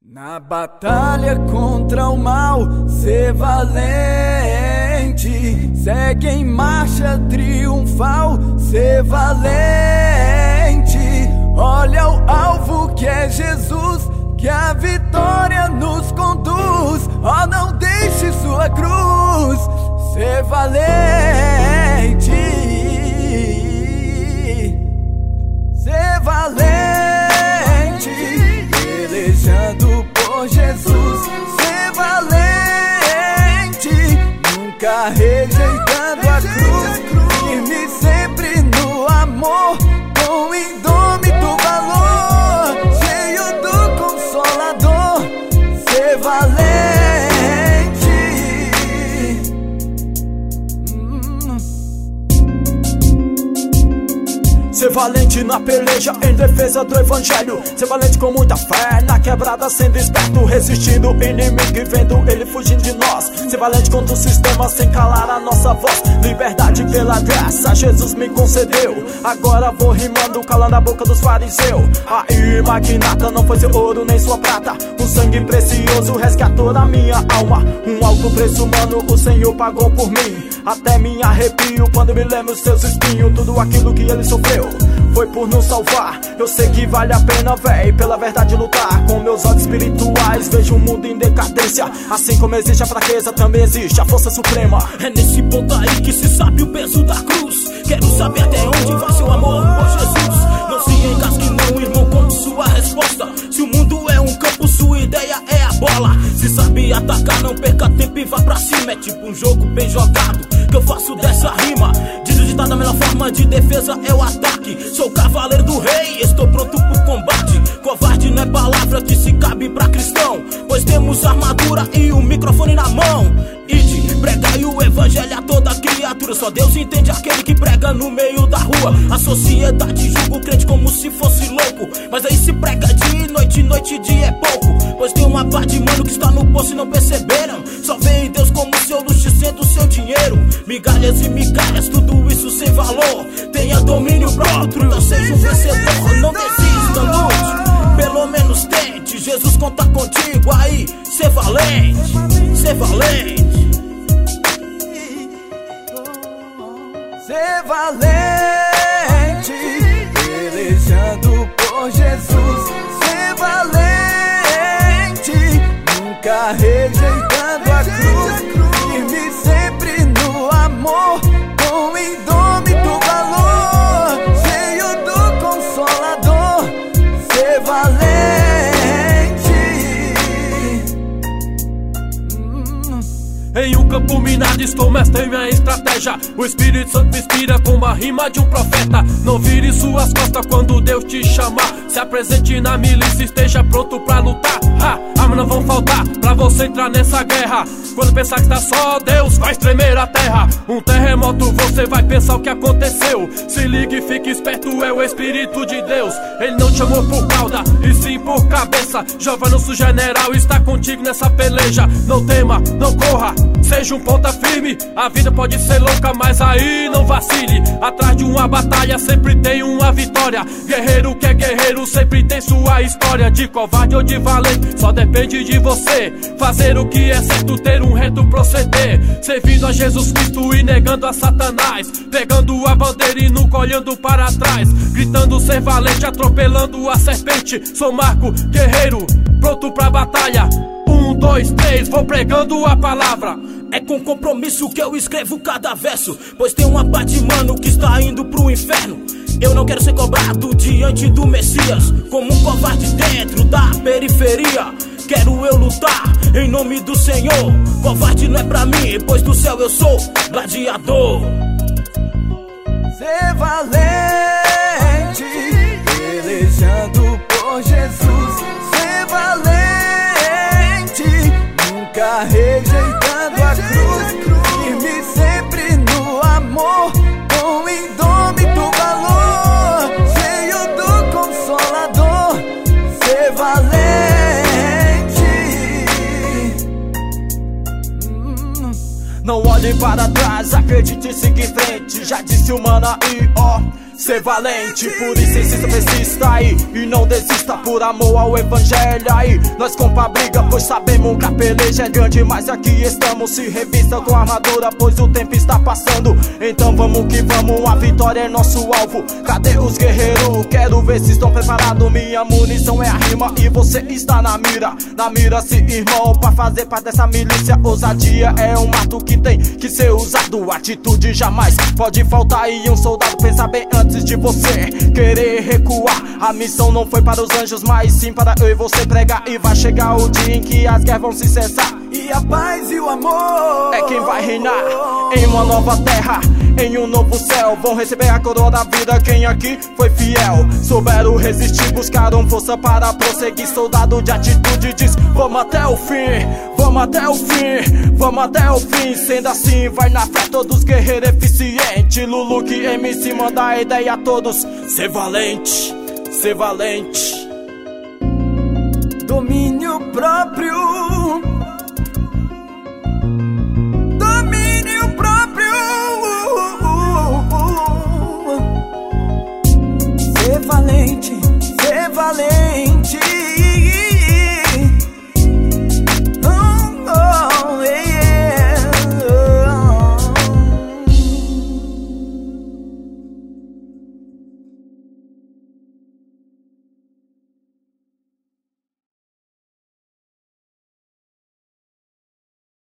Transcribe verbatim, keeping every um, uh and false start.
Na batalha contra o mal, ser valente. Segue em marcha triunfal, ser valente. Olha o alvo que é Jesus, que a vitória nos conduz. Oh, não deixe sua cruz, ser valente. Ser valente, pelejando por Jesus. Ser valente, nunca rejeitando a cruz. Firme sempre no amor, com indômito valor, cheio do Consolador. Ser valente. hum. Ser valente na peleja em defesa do evangelho. Ser valente com muita fé na quebrada, sendo esperto, resistindo o inimigo e vendo ele fugindo de nós. Ser valente contra o sistema sem calar a nossa voz. Liberdade pela graça Jesus me concedeu. Agora vou rimando, calando a boca dos fariseus. A magnata não foi seu ouro nem sua prata. Um sangue precioso resgatou a minha alma. Um alto preço humano o Senhor pagou por mim. Até me arrepio quando me lembro os seus espinhos. Tudo aquilo que ele sofreu foi por nos salvar. Eu sei que vale a pena, véi, pela verdade lutar. Com meus olhos espirituais vejo o mundo em decadência. Assim como existe a fraqueza, também existe a força suprema. É nesse ponto aí que se sabe o peso da cruz. Quero saber até onde vai seu amor por Jesus. Não se engasgue não, irmão, com sua resposta. Se o mundo é um campo, sua ideia é a bola. Se sabe atacar, não perca tempo e vá pra cima. É tipo um jogo bem jogado que eu faço dessa rima. Diz o ditado, a melhor forma de defesa é o ataque. Sou cavaleiro do rei, estou pronto pro combate. Covarde não é palavra que se cabe pra cristão, pois temos armadura e o microfone na mão. Ide, pregai o evangelho a toda criatura. Só Deus entende aquele que prega no meio da rua. A sociedade julga o crente como se fosse louco, mas aí se prega de noite, noite e dia é pouco. Pois tem uma parte de mano que está no poço e não perceberam. Só veem Deus como seu luxo sendo seu dinheiro. Migalhas e migalhas, tudo isso sem valor. Tenha domínio próprio, então seja um vencedor. Não desista, lute, pelo menos tente. Jesus conta contigo aí, ser valente, ser valente. Ser valente, pelejando por Jesus. Ser valente, nunca rejeitando a cruz. Firme sempre no amor, com indômito valor, cheio do Consolador. Ser valente. Em um campo minado estou mestre em minha estratégia. O Espírito Santo me inspira com uma rima de um profeta. Não vire suas costas quando Deus te chamar. Se apresente na milícia, esteja pronto pra lutar. Ha, armas não vão faltar pra você entrar nessa guerra. Quando pensar que tá só, Deus vai tremer a terra. Um terremoto, você vai pensar o que aconteceu. Se ligue e fique esperto, é o Espírito de Deus. Ele não te chamou por cauda, e sim por cabeça. Giovanni, nosso general, está contigo nessa peleja. Não tema, não corra, seja um ponta firme. A vida pode ser louca, mas aí não vacile. Atrás de uma batalha sempre tem uma vitória. Guerreiro que é guerreiro sempre tem sua história. De covarde ou de valente, só depende de você. Fazer o que é certo, ter um reto proceder. Servindo a Jesus Cristo e negando a Satanás. Pegando a bandeira e nunca olhando para trás. Gritando ser valente, atropelando a serpente. Sou Marco, guerreiro, pronto pra batalha. Um, dois, três, vou pregando a palavra. É com compromisso que eu escrevo cada verso, pois tem uma parte, mano, que está indo pro inferno. Eu não quero ser cobrado diante do Messias, como um covarde dentro da periferia. Quero eu lutar em nome do Senhor. Covarde não é pra mim, pois do céu eu sou gladiador. Ser valente, pelejando por Jesus. Ser valente, nunca rejeitando a cruz. Firme sempre no amor, com indômito valor, cheio do Consolador. Ser valente. Não olhe para trás, acredite e siga em frente. Já disse o mano aí, ó, ser valente. Por isso insista, persista aí e não desista, por amor ao evangelho aí. Nós compra a briga, pois sabemos que a peleja é grande, mas aqui estamos, se revista com a armadura, pois o tempo está passando. Então vamos que vamos, a vitória é nosso alvo. Cadê os guerreiros? Quero ver se estão preparados. Minha munição é a rima e você está na mira. Na mira, se irmão, pra fazer parte dessa milícia. Ousadia é um ato que tem que ser usado, atitude jamais pode faltar. E um soldado pensa bem antes de você querer recuar. A missão não foi para os anjos, mas sim para eu e você pregar. E vai chegar o dia em que as guerras vão se cessar, e a paz e o amor é quem vai reinar em uma nova terra, em um novo céu. Vão receber a coroa da vida quem aqui foi fiel. Souberam resistir, buscaram força para prosseguir. Soldado de atitude diz, vamos até o fim, vamos até o fim, vamos até o fim. Sendo assim, vai na fé, todos guerreiros eficientes. Lulu que M C manda a ideia a todos, ser valente, ser valente. Domínio próprio